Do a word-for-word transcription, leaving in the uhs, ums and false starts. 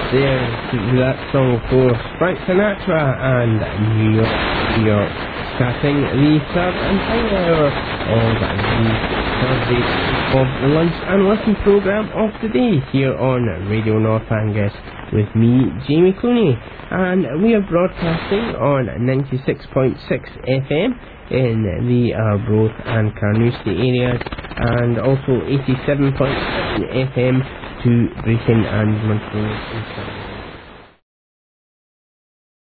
There, that song for Frank Sinatra and New York, New York, starting the third and final hour of the Thursday of the Lunch and Listen programme of the day here on Radio North Angus with me, Jamie Clooney, and we are broadcasting on ninety-six point six F M in the Arbroath and Carnoustie areas, and also eighty-seven point seven F M to Brechin and Montrose.